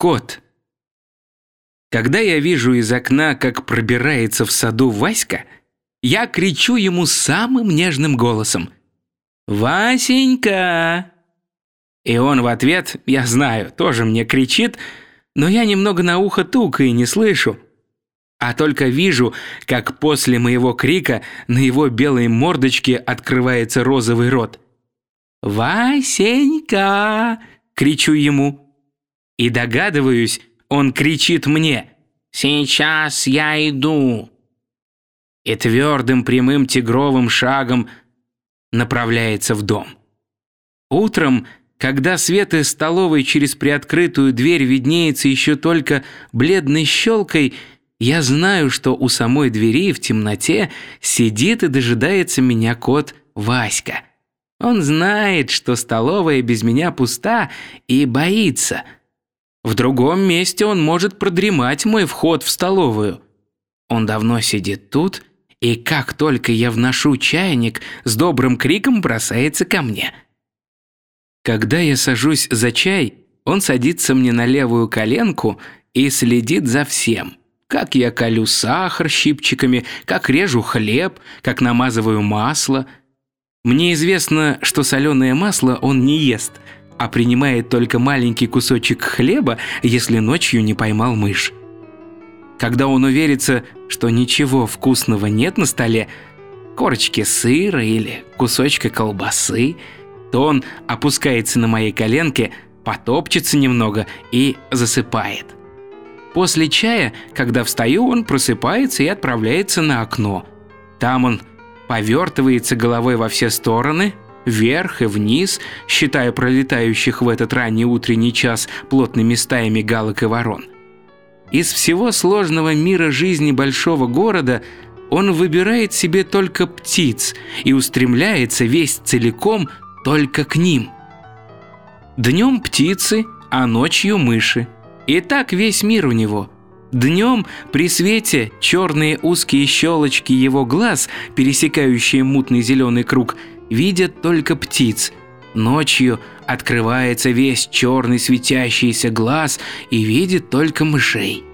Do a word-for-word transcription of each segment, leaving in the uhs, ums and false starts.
Кот. Когда я вижу из окна, как пробирается в саду Васька, я кричу ему самым нежным голосом: «Васенька!» И он в ответ, я знаю, тоже мне кричит, но я немного на ухо тука и не слышу. А только вижу, как после моего крика на его белой мордочке открывается розовый рот. «Васенька!» — кричу ему. И догадываюсь, он кричит мне: «Сейчас я иду!» И твердым прямым тигровым шагом направляется в дом. Утром, когда свет из столовой через приоткрытую дверь виднеется еще только бледной щелкой, я знаю, что у самой двери в темноте сидит и дожидается меня кот Васька. Он знает, что столовая без меня пуста, и боится. В другом месте он может продремать мой вход в столовую. Он давно сидит тут, и как только я вношу чайник, с добрым криком бросается ко мне. Когда я сажусь за чай, он садится мне на левую коленку и следит за всем. Как я колю сахар щипчиками, как режу хлеб, как намазываю масло. Мне известно, что соленое масло он не ест, а принимает только маленький кусочек хлеба, если ночью не поймал мышь. Когда он уверится, что ничего вкусного нет на столе, корочки сыра или кусочка колбасы, то он опускается на моей коленке, потопчется немного и засыпает. После чая, когда встаю, он просыпается и отправляется на окно. Там он повертывается головой во все стороны, вверх и вниз, считая пролетающих в этот ранний утренний час плотными стаями галок и ворон. Из всего сложного мира жизни большого города он выбирает себе только птиц и устремляется весь целиком только к ним. Днем птицы, а ночью мыши. И так весь мир у него. Днем при свете черные узкие щелочки его глаз, пересекающие мутный зеленый круг, видят только птиц. Ночью открывается весь черный светящийся глаз и видит только мышей.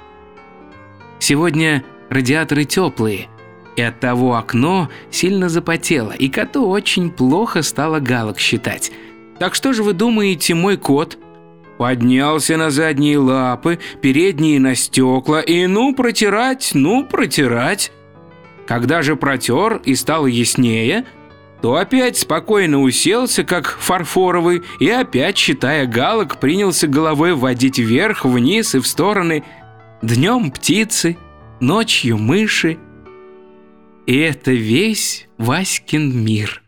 Сегодня радиаторы теплые, и оттого окно сильно запотело, и коту очень плохо стало галок считать. Так что же вы думаете, мой кот поднялся на задние лапы, передние на стекла, и ну протирать, ну протирать. Когда же протер и стало яснее, то опять спокойно уселся, как фарфоровый, и опять, считая галок, принялся головой водить вверх, вниз и в стороны. Днем птицы, ночью мыши. И это весь Васькин мир.